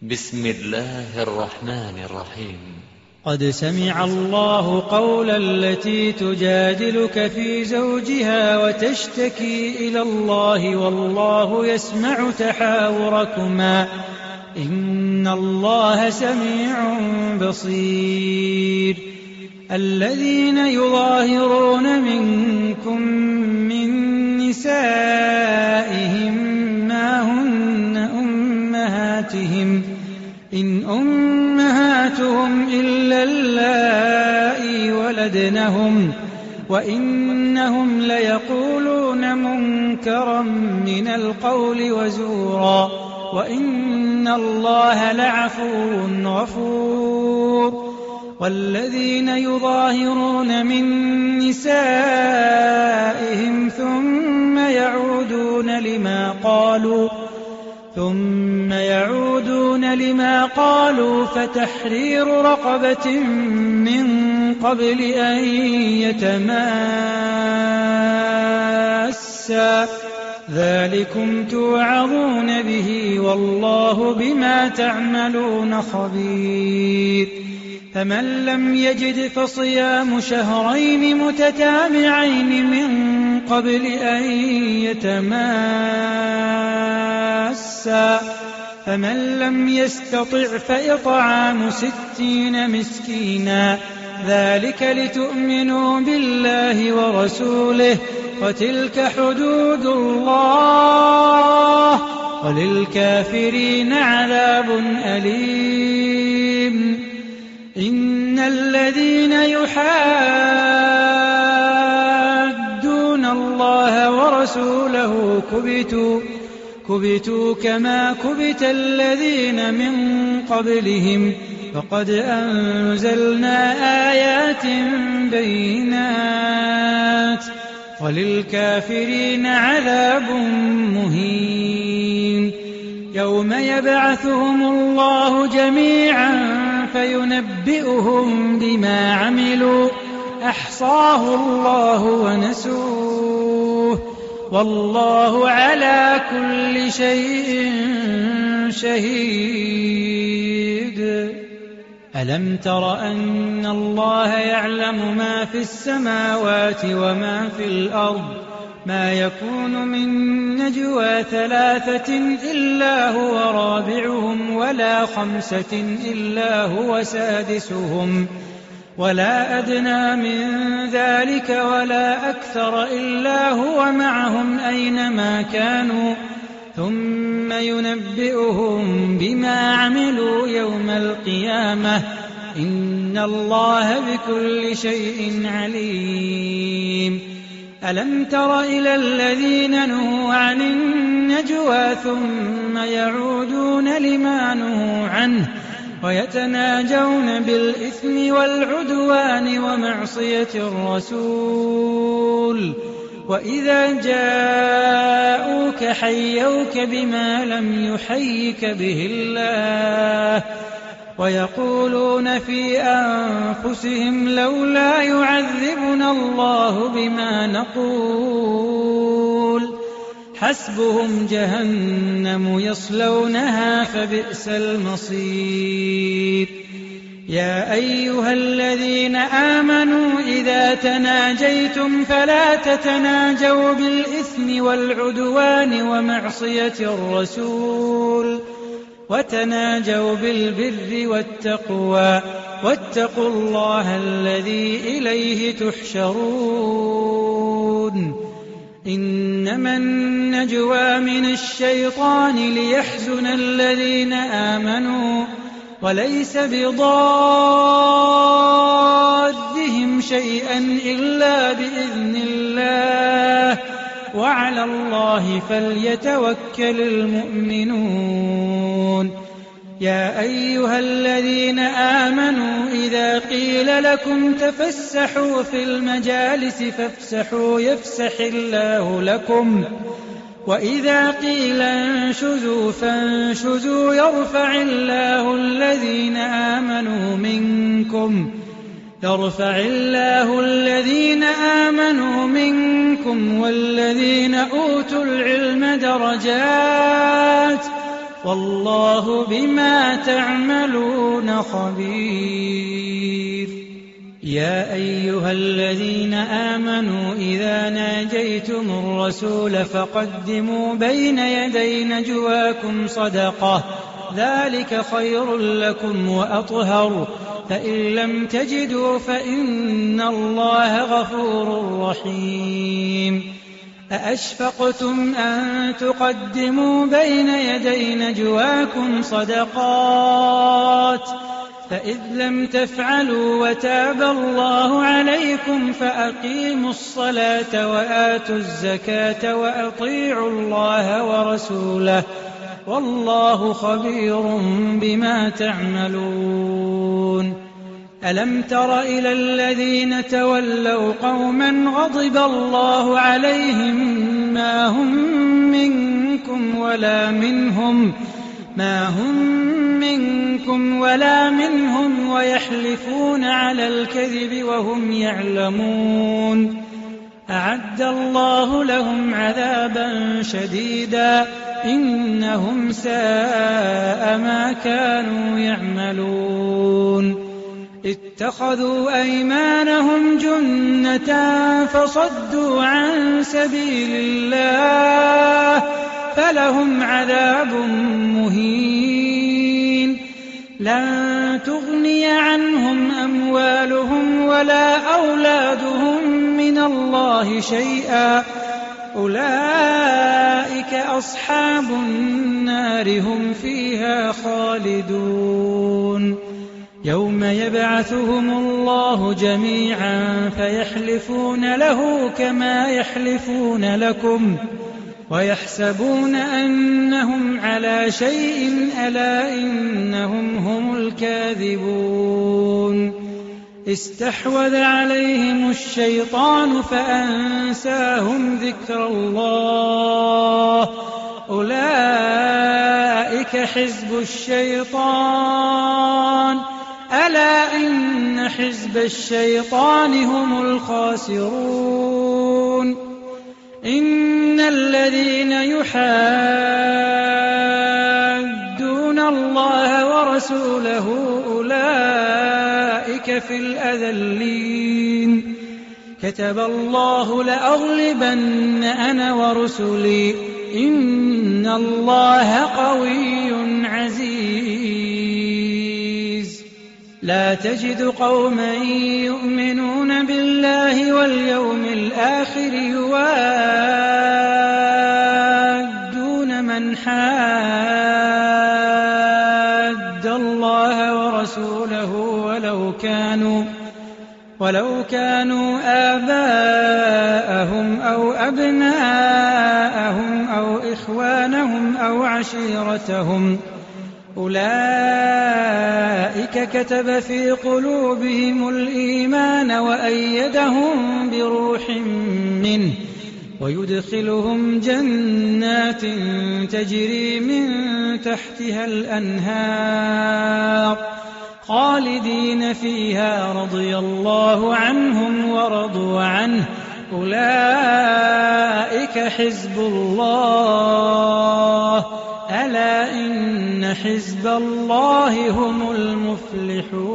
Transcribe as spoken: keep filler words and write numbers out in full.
بسم الله الرحمن الرحيم. قد سمع الله قول التي تجادلك في زوجها وتشتكي إلى الله والله يسمع تحاوركما إن الله سميع بصير. الذين يظاهرون منكم من نسائهم ما هن أمهاتهم إن أمهاتهم إلا اللائي ولدنهم وإنهم ليقولون منكرا من القول وزورا وإن الله لعفو غفور. والذين يظاهرون من نسائهم ثم يعودون لما قالوا ثم يعودون لما قالوا فتحرير رقبة من قبل أن يتماسا ذلكم توعظون به والله بما تعملون خبير. فمن لم يجد فصيام شهرين متتابعين من قبل أن يتماسا فمن لم يستطع فإطعام ستين مسكينا ذلك لتؤمنوا بالله ورسوله وتلك حدود الله وللكافرين عذاب أليم. إن الذين يحادون الله ورسوله كبتوا كبتوا كما كبت الذين من قبلهم فقد أنزلنا آيات بينات وللكافرين عذاب مهين. يوم يبعثهم الله جميعا فينبئهم بما عملوا أحصاه الله ونسوه والله على كل شيء شهيد. ألم تر أن الله يعلم ما في السماوات وما في الأرض ما يكون من نجوى ثلاثة إلا هو رابعهم ولا خمسة إلا هو سادسهم ولا أدنى من ذلك ولا أكثر إلا هو معهم أينما كانوا ثم ينبئهم بما عملوا يوم القيامة إن الله بكل شيء عليم. ألم تر إلى الذين نهوا عن النجوى ثم يعودون لما نهوا عنه ويتناجون بالإثم والعدوان ومعصية الرسول وإذا جاءوك حيوك بما لم يحيك به الله ويقولون في أنفسهم لولا يعذبنا الله بما نقول حسبهم جهنم يصلونها فبئس المصير. يا أيها الذين آمنوا إذا تناجيتم فلا تتناجوا بالإثم والعدوان ومعصية الرسول وتناجوا بالبر والتقوى واتقوا الله الذي إليه تحشرون. إنما النجوى من الشيطان ليحزن الذين آمنوا وليس بضارهم شيئا إلا بإذن الله وعلى الله فليتوكل المؤمنون. يا أيها الذين آمنوا إذا قيل لكم تفسحوا في المجالس فافسحوا يفسح الله لكم وإذا قيل انشزوا فانشزوا يرفع الله الذين آمنوا منكم يرفع الله الذين آمنوا منكم والذين أوتوا العلم درجات والله بما تعملون خبير. يا أيها الذين آمنوا إذا ناجيتم الرسول فقدموا بين يدي نجواكم صدقة ذلك خير لكم وأطهر، فإن لم تجدوا فإن الله غفور رحيم. أأشفقتم أن تقدموا بين يدي نجواكم صدقات فإذ لم تفعلوا وتاب الله عليكم فأقيموا الصلاة وآتوا الزكاة وأطيعوا الله ورسوله والله خبير بما تعملون. ألم تر إلى الذين تولوا قوما غضب الله عليهم ما هم منكم ولا منهم ما هم منكم ولا منهم ويحلفون على الكذب وهم يعلمون. أعد الله لهم عذابا شديدا إنهم ساء ما كانوا يعملون. اتخذوا أيمانهم جنة فصدوا عن سبيل الله فلهم عذاب مهين. لن تغني عنهم أموالهم ولا أولادهم من الله شيئا أولئك أصحاب النار هم فيها خالدون. يوم يبعثهم الله جميعا فيحلفون له كما يحلفون لكم ويحسبون أنهم على شيء ألا إنهم هم الكاذبون. استحوذ عليهم الشيطان فأنساهم ذكر الله أولئك حزب الشيطان ألا إن حزب الشيطان هم الخاسرون. إن الذين يحادون الله ورسوله أولئك في الأذلين. كتب الله لأغلبن أنا ورسلي إن الله قوي عزيز. لا تجد قوما يؤمنون بالله واليوم الآخر يوادون من حاد الله ورسوله ولو كانوا ولو كانوا آباءهم أو أبناءهم أو إخوانهم أو عشيرتهم أولئك كتب في قلوبهم الإيمان وأيدهم بروح منه ويدخلهم جنات تجري من تحتها الأنهار خالدين فيها رضي الله عنهم ورضوا عنه أولئك حزب الله ألا إن حزب الله هم المفلحون.